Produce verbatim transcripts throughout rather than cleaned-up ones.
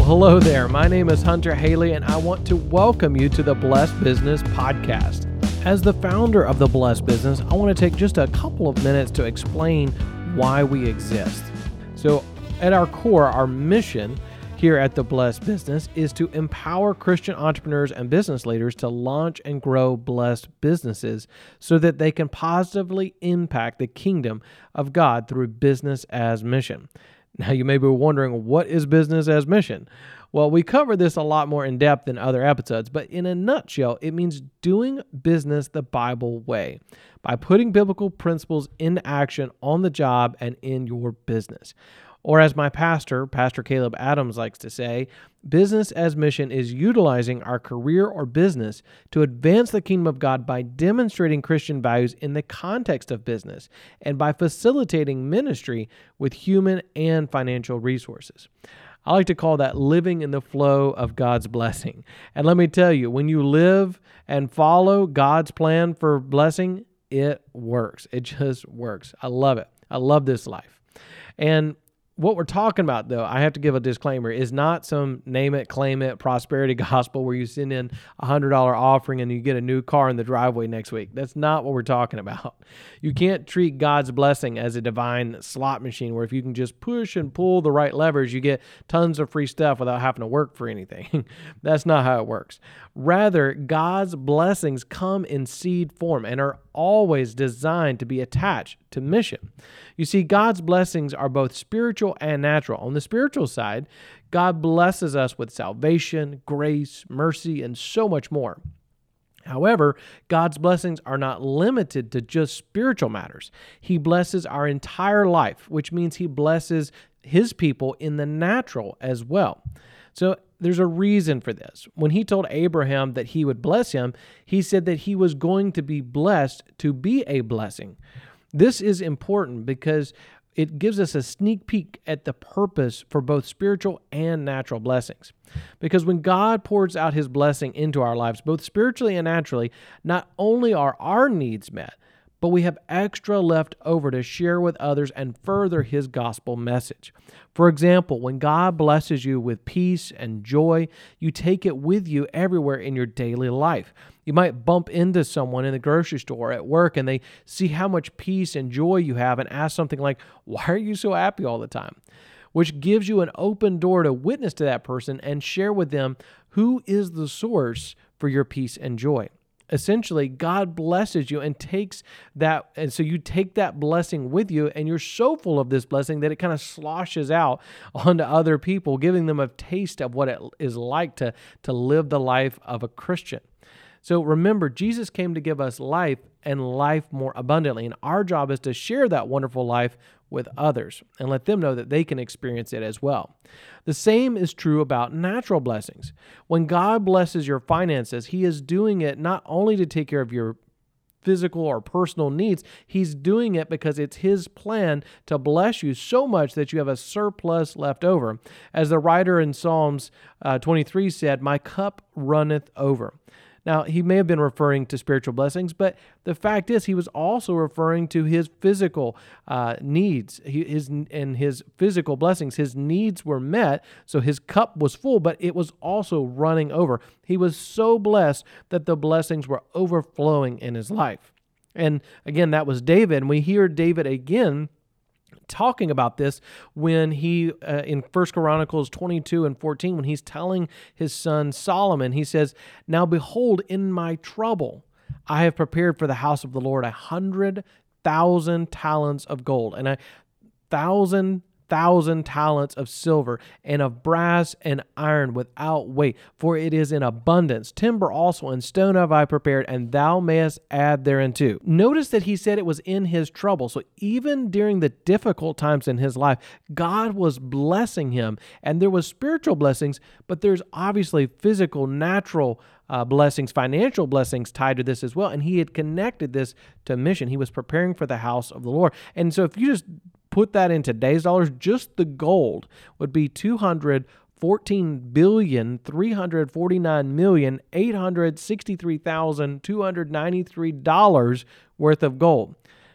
hello there. My name is Hunter Haley, and I want to welcome you to the Blessed Business Podcast. As the founder of the Blessed Business, I want to take just a couple of minutes to explain why we exist. So, at our core, our mission here at the Blessed Business is to empower Christian entrepreneurs and business leaders to launch and grow blessed businesses so that they can positively impact the kingdom of God through business as mission. Now, you may be wondering, what is business as mission? Well, we cover this a lot more in depth in other episodes, but in a nutshell, it means doing business the Bible way by putting biblical principles into action on the job and in your business. Or as my pastor, Pastor Caleb Adams, likes to say, business as mission is utilizing our career or business to advance the kingdom of God by demonstrating Christian values in the context of business and by facilitating ministry with human and financial resources. I like to call that living in the flow of God's blessing. And let me tell you, when you live and follow God's plan for blessing, it works. It just works. I love it. I love this life. And what we're talking about, though, I have to give a disclaimer, is not some name it, claim it, prosperity gospel where you send in a one hundred dollars offering and you get a new car in the driveway next week. That's not what we're talking about. You can't treat God's blessing as a divine slot machine where if you can just push and pull the right levers, you get tons of free stuff without having to work for anything. That's not how it works. Rather, God's blessings come in seed form and are always designed to be attached to mission. You see, God's blessings are both spiritual and natural. On the spiritual side, God blesses us with salvation, grace, mercy, and so much more. However, God's blessings are not limited to just spiritual matters. He blesses our entire life, which means He blesses His people in the natural as well. So there's a reason for this. When He told Abraham that He would bless him, He said that he was going to be blessed to be a blessing. This is important because it gives us a sneak peek at the purpose for both spiritual and natural blessings. Because when God pours out His blessing into our lives, both spiritually and naturally, not only are our needs met, but we have extra left over to share with others and further His gospel message. For example, when God blesses you with peace and joy, you take it with you everywhere in your daily life. You might bump into someone in the grocery store or at work and they see how much peace and joy you have and ask something like, "Why are you so happy all the time?" Which gives you an open door to witness to that person and share with them who is the source for your peace and joy. Essentially, God blesses you and takes that, and so you take that blessing with you, and you're so full of this blessing that it kind of sloshes out onto other people, giving them a taste of what it is like to, to live the life of a Christian. So remember, Jesus came to give us life and life more abundantly, and our job is to share that wonderful life with others and let them know that they can experience it as well. The same is true about natural blessings. When God blesses your finances, He is doing it not only to take care of your physical or personal needs, He's doing it because it's His plan to bless you so much that you have a surplus left over. As the writer in Psalms uh, twenty-three said, "My cup runneth over." Now, he may have been referring to spiritual blessings, but the fact is he was also referring to his physical uh, needs, he, his and his physical blessings. His needs were met, so his cup was full, but it was also running over. He was so blessed that the blessings were overflowing in his life. And again, that was David, and we hear David again talking about this when he, uh, in First Chronicles twenty-two and fourteen, when he's telling his son Solomon, he says, "Now behold, in my trouble, I have prepared for the house of the Lord a hundred thousand talents of gold and a thousand thousand talents of silver and of brass and iron without weight, for it is in abundance. Timber also and stone have I prepared, and thou mayest add thereunto." Notice that he said it was in his trouble. So even during the difficult times in his life, God was blessing him, and there was spiritual blessings, but there's obviously physical, natural Uh, blessings, financial blessings tied to this as well. And he had connected this to mission. He was preparing for the house of the Lord. And so if you just put that in today's dollars, just the gold would be two hundred fourteen billion, three hundred forty-nine million, eight hundred sixty-three thousand, two hundred ninety-three dollars worth of gold.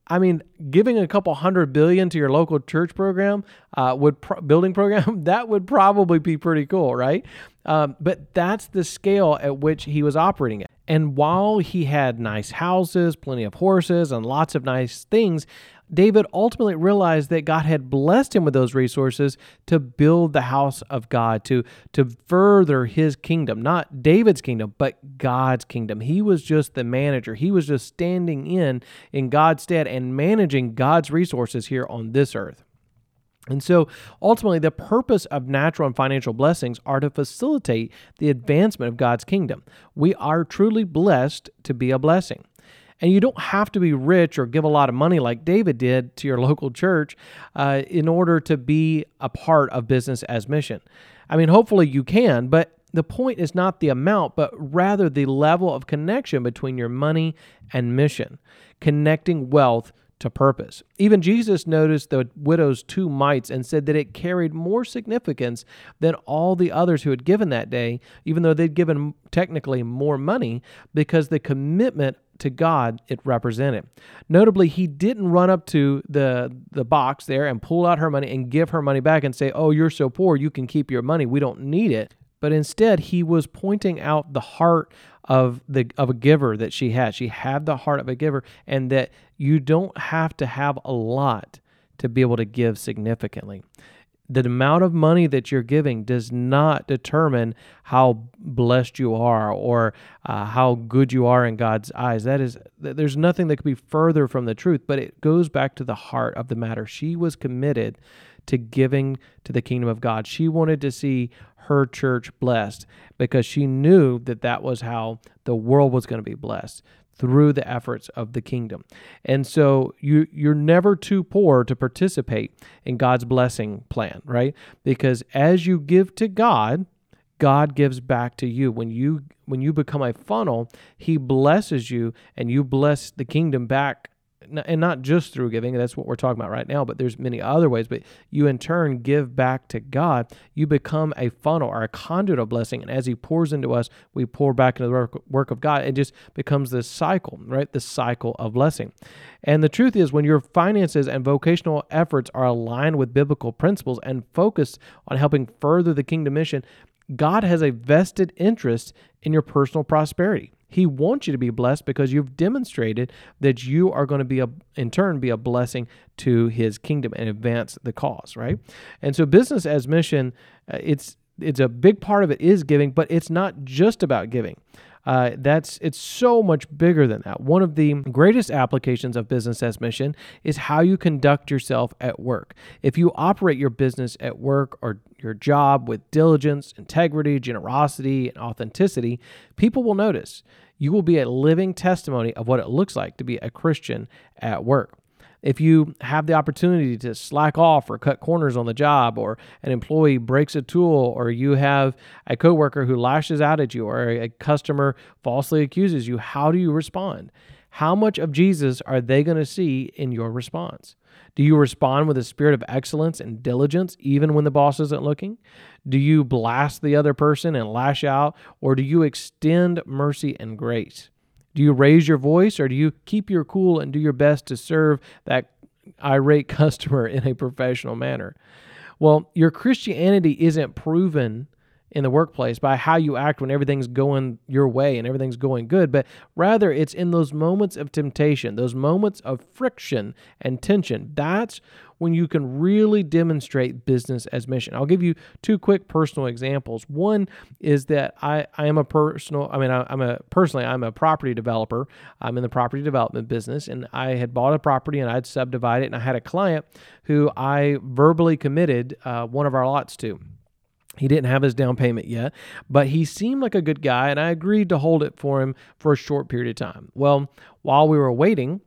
I mean, giving a couple hundred billion to your local church program, uh, would pro- building program, that would probably be pretty cool, right? Um, but that's the scale at which he was operating at. And while he had nice houses, plenty of horses, and lots of nice things, David ultimately realized that God had blessed him with those resources to build the house of God, to, to further his kingdom, not David's kingdom, but God's kingdom. He was just the manager. He was just standing in in God's stead and managing God's resources here on this earth. And so ultimately, the purpose of natural and financial blessings are to facilitate the advancement of God's kingdom. We are truly blessed to be a blessing. And you don't have to be rich or give a lot of money like David did to your local church uh, in order to be a part of business as mission. I mean, hopefully you can, but the point is not the amount, but rather the level of connection between your money and mission, connecting wealth to purpose. Even Jesus noticed the widow's two mites and said that it carried more significance than all the others who had given that day, even though they'd given technically more money, because the commitment to God it represented. Notably, he didn't run up to the, the box there and pull out her money and give her money back and say, "Oh, you're so poor, you can keep your money. We don't need it." But instead, he was pointing out the heart of the of a giver that she had. She had the heart of a giver, and that you don't have to have a lot to be able to give significantly. The amount of money that you're giving does not determine how blessed you are or uh, how good you are in God's eyes. That is, there's nothing that could be further from the truth, but it goes back to the heart of the matter. She was committed to giving to the kingdom of God. She wanted to see her church blessed because she knew that that was how the world was going to be blessed, through the efforts of the kingdom. And so you, you're never too poor to participate in God's blessing plan, right? Because as you give to God, God gives back to you. When you when you become a funnel, he blesses you and you bless the kingdom back. And not just through giving, that's what we're talking about right now, but there's many other ways, but you in turn give back to God. You become a funnel or a conduit of blessing, and as he pours into us, we pour back into the work, work of God. It just becomes this cycle, right? The cycle of blessing. And the truth is, when your finances and vocational efforts are aligned with biblical principles and focused on helping further the kingdom mission, God has a vested interest in your personal prosperity. He wants you to be blessed because you've demonstrated that you are going to be, a, in turn, be a blessing to his kingdom and advance the cause, right? And so business as mission, uh, it's it's a big part of it is giving, but it's not just about giving. Uh, that's it's so much bigger than that. One of the greatest applications of business as mission is how you conduct yourself at work. If you operate your business at work or your job with diligence, integrity, generosity, and authenticity, people will notice. You will be a living testimony of what it looks like to be a Christian at work. If you have the opportunity to slack off or cut corners on the job, or an employee breaks a tool, or you have a coworker who lashes out at you, or a customer falsely accuses you, how do you respond? How much of Jesus are they going to see in your response? Do you respond with a spirit of excellence and diligence even when the boss isn't looking? Do you blast the other person and lash out, or do you extend mercy and grace? Do you raise your voice, or do you keep your cool and do your best to serve that irate customer in a professional manner? Well, your Christianity isn't proven in the workplace by how you act when everything's going your way and everything's going good, but rather it's in those moments of temptation, those moments of friction and tension. That's when you can really demonstrate business as mission. I'll give you two quick personal examples. One is that I, I am a personal, I mean, I, I'm a, personally, I'm a property developer. I'm in the property development business, and I had bought a property and I'd subdivide it, and I had a client who I verbally committed uh, one of our lots to. He didn't have his down payment yet, but he seemed like a good guy, and I agreed to hold it for him for a short period of time. Well, while we were waiting,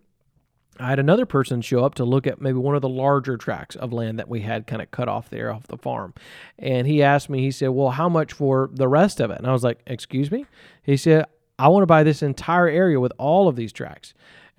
I had another person show up to look at maybe one of the larger tracts of land that we had kind of cut off there off the farm. And he asked me, he said, well, how much for the rest of it? And I was like, excuse me? He said, I want to buy this entire area with all of these tracts.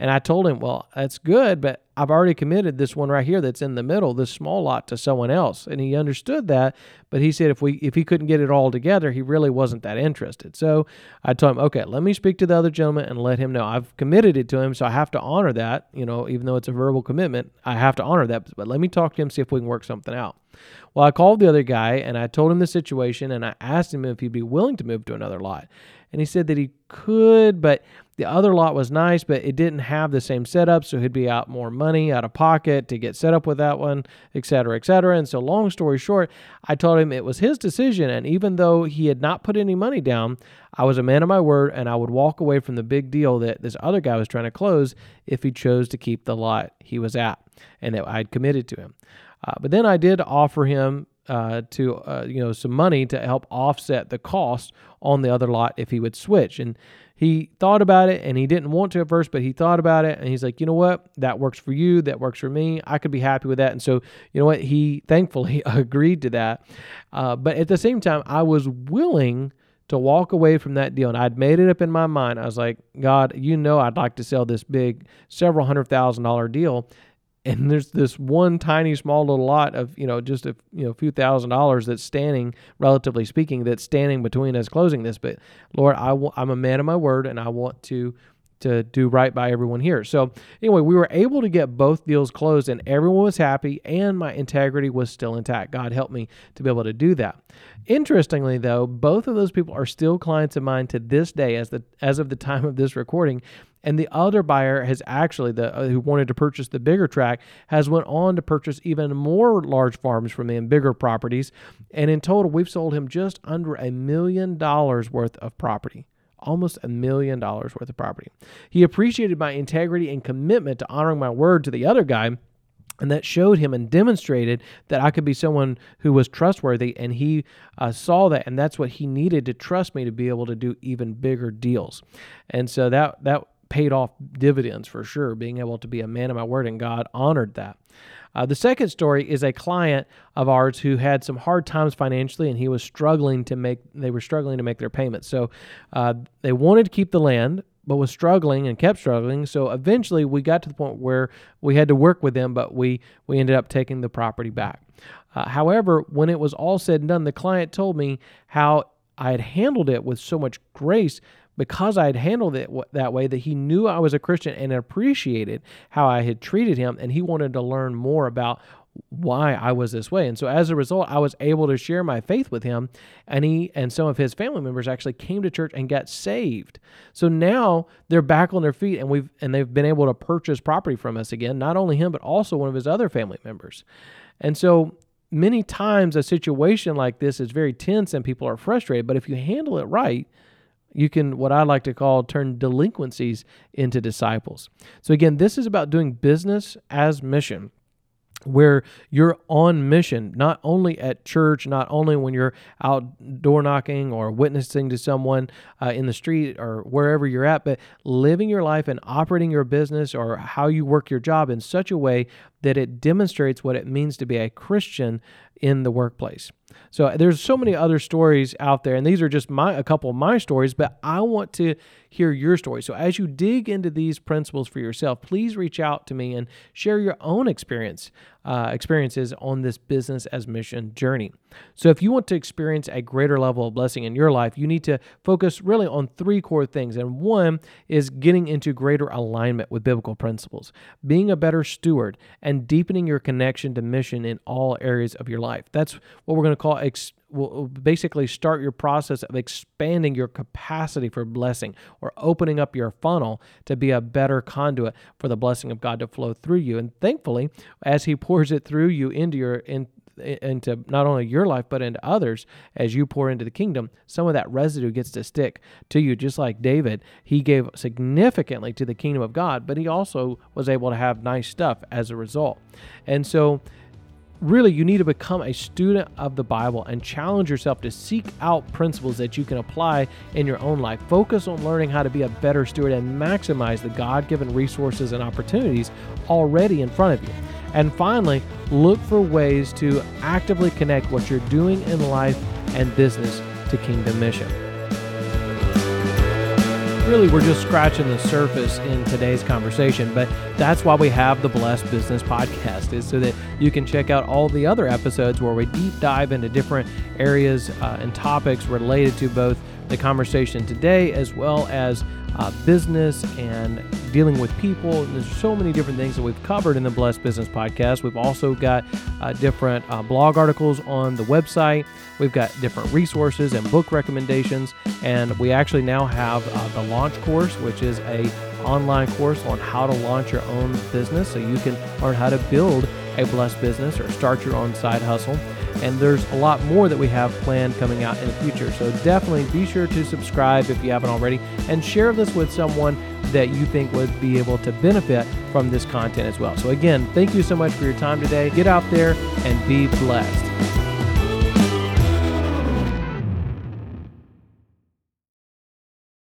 And I told him, well, that's good, but I've already committed this one right here that's in the middle, this small lot, to someone else. And he understood that, but he said if we if he couldn't get it all together, he really wasn't that interested. So I told him, okay, let me speak to the other gentleman and let him know. I've committed it to him, so I have to honor that. You know, even though it's a verbal commitment, I have to honor that. But let me talk to him, see if we can work something out. Well, I called the other guy, and I told him the situation, and I asked him if he'd be willing to move to another lot. And he said that he could, but the other lot was nice, but it didn't have the same setup, so he'd be out more money out of pocket to get set up with that one, et cetera, et cetera. And so long story short, I told him it was his decision, and even though he had not put any money down, I was a man of my word, and I would walk away from the big deal that this other guy was trying to close if he chose to keep the lot he was at, and that I'd committed to him. Uh, but then I did offer him uh, to uh, you know some money to help offset the cost on the other lot if he would switch. And he thought about it, and he didn't want to at first, but he thought about it, and he's like, you know what? That works for you. That works for me. I could be happy with that. And so, you know what? He thankfully agreed to that. Uh, but at the same time, I was willing to walk away from that deal. And I'd made it up in my mind. I was like, God, you know I'd like to sell this big several hundred thousand dollar deal. And there's this one tiny, small little lot of, you know, just a you know, few thousand dollars that's standing, relatively speaking, that's standing between us closing this. But Lord, I w- I'm a man of my word, and I want to to do right by everyone here. So anyway, we were able to get both deals closed, and everyone was happy, and my integrity was still intact. God helped me to be able to do that. Interestingly, though, both of those people are still clients of mine to this day, as the as of the time of this recording. And the other buyer has actually, the uh, who wanted to purchase the bigger tract, has went on to purchase even more large farms from me and bigger properties. And in total, we've sold him just under a million dollars worth of property. Almost a million dollars worth of property. He appreciated my integrity and commitment to honoring my word to the other guy, and that showed him and demonstrated that I could be someone who was trustworthy, and he uh, saw that, and that's what he needed to trust me to be able to do even bigger deals. And so that that paid off dividends for sure, being able to be a man of my word, and God honored that. Uh, the second story is a client of ours who had some hard times financially, and he was struggling to make, they were struggling to make their payments. So uh, they wanted to keep the land, but was struggling and kept struggling. So eventually we got to the point where we had to work with them, but we, we ended up taking the property back. Uh, however, when it was all said and done, the client told me how I had handled it with so much grace because I had handled it that way, that he knew I was a Christian and appreciated how I had treated him, and he wanted to learn more about why I was this way. And so as a result, I was able to share my faith with him, and he and some of his family members actually came to church and got saved. So now they're back on their feet, and we've and they've been able to purchase property from us again, not only him, but also one of his other family members. And so many times a situation like this is very tense and people are frustrated, but if you handle it right, you can, what I like to call, turn delinquencies into disciples. So again, this is about doing business as mission, where you're on mission, not only at church, not only when you're out door knocking or witnessing to someone uh, in the street or wherever you're at, but living your life and operating your business or how you work your job in such a way that it demonstrates what it means to be a Christian in the workplace. So there's so many other stories out there, and these are just my a couple of my stories, but I want to hear your story. So as you dig into these principles for yourself, please reach out to me and share your own experience uh, experiences on this business as mission journey. So if you want to experience a greater level of blessing in your life, you need to focus really on three core things. And one is getting into greater alignment with biblical principles, being a better steward, and deepening your connection to mission in all areas of your life. That's what we're going to call ex- will basically start your process of expanding your capacity for blessing, or opening up your funnel to be a better conduit for the blessing of God to flow through you. And thankfully, as He pours it through you into your in, into not only your life, but into others, as you pour into the kingdom, some of that residue gets to stick to you. Just like David, he gave significantly to the kingdom of God, but he also was able to have nice stuff as a result. And so really, you need to become a student of the Bible and challenge yourself to seek out principles that you can apply in your own life. Focus on learning how to be a better steward and maximize the God-given resources and opportunities already in front of you. And finally, look for ways to actively connect what you're doing in life and business to kingdom mission. really we're just scratching the surface in today's conversation, but that's why we have the Blessed Business Podcast, is so that you can check out all the other episodes where we deep dive into different areas uh, and topics related to both the conversation today as well as uh, business and dealing with people. And there's so many different things that we've covered in the Blessed Business Podcast. We've also got uh, different uh, blog articles on the website. We've got different resources and book recommendations. And we actually now have uh, the Launch Course, which is a online course on how to launch your own business so you can learn how to build a blessed business or start your own side hustle. And there's a lot more that we have planned coming out in the future. So definitely be sure to subscribe if you haven't already, and share this with someone that you think would be able to benefit from this content as well. So again, thank you so much for your time today. Get out there and be blessed.